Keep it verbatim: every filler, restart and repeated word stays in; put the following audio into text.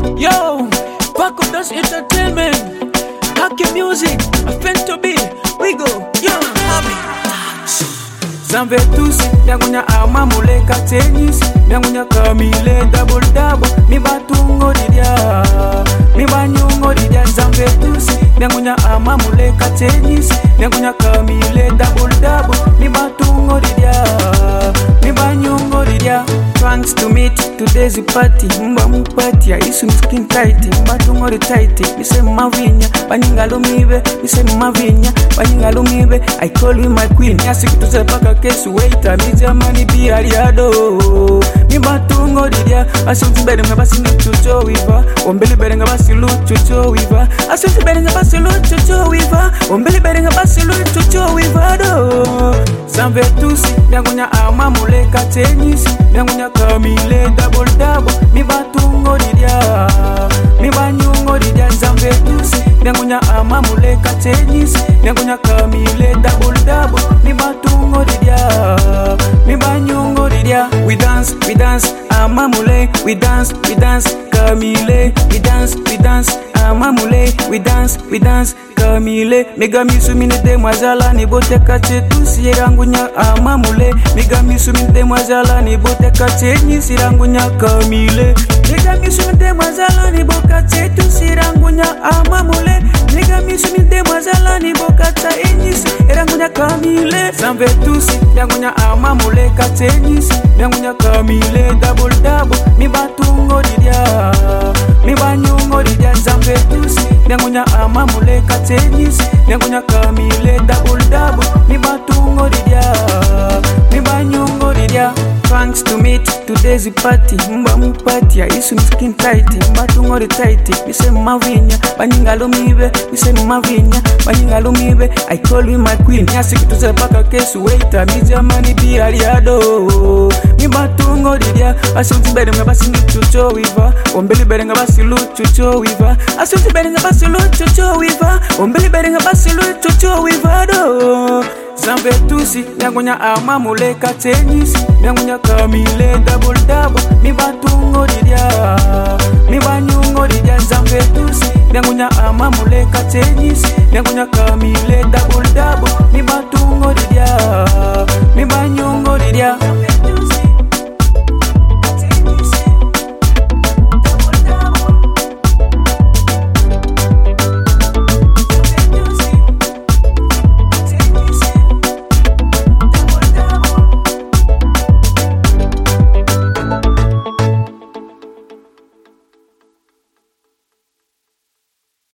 Yo, Paco does entertainment. Hacky music, a fan to be. We go, yo, Zanve tous, nyangunya ama muleka tennis, nyangunya kamile double double, mi batungo didia, mi banyungo didia. Zanve tous, nyangunya ama muleka tennis, nyangunya kamile double double, mi batungo didia, mi banyungo didia. Thanks to meet today's party, mba mupati ya isu skin tight, mba tungori tight. Mi se mavinya, banyinga lumibe, mi se mavinya, banyinga lumibe. I call you my queen, yasi kutuze paka kesu waiter, mi jamani bi aliado. Mi batungo didia, asunti bere nga basi ni chucho wiva, ombeli bere nga basi lu chucho wiva, asunti bere nga basi lu chucho wiva, ombeli bere nga basi lu chucho wiva do. Zanve tusi, nyangunya ama muleka tennis, nyangunya kamile double double, mi batungo didia, mi banyungo didia. Zanve tusi, nyangunya ama muleka tennis, nyangunya kamile double double, mi batungo didia, mi banyungo didia. We dance, we dance, ama mule, we dance, we dance, kamile, we dance, we dance, ama mule, we dance, we dance, kamile. Mega misu minete mwazala ni bote kache tusi yerangunya ama mule. Mega misu minete mwazala ni bote kache nyisi rangunya kamile. Mega misu minete mwazala ni boka che tusi yerangunya ama mule. Mega misu minete mwazala ni boka che nyisi yerangunya kamile. Zanve tusi yangunya ama mule kache nyisi yangunya kamile double double, mi batungo didia, mi banyungo didia. Zanve tusi yangunya ama mule kache nyisi yangunya kamile double double, mi batungo didia, mi banyungo didia. Thanks to meet today's party, mba mupati ya isu skin tight, mba tungori tight. Mi se mavinya, banyinga lumibe, mi se mavinya, banyinga lumibe. I call you my queen, yasi kutuze paka kesu waiter, mi jamani bi aliado. Mi batungo didia, asunti bere nga basi ni chucho wiva, ombeli bere nga basi lu chucho wiva, asunti bere nga basi lu chucho wiva, ombeli bere nga basi lu chucho wiva do. Zanve tusi, nyangunya ama muleka tennis, nyangunya kamile double double, mi batungo didia, mi banyungo didia. Zanve tusi, nyangunya ama muleka tennis, nyangunya kamile double double,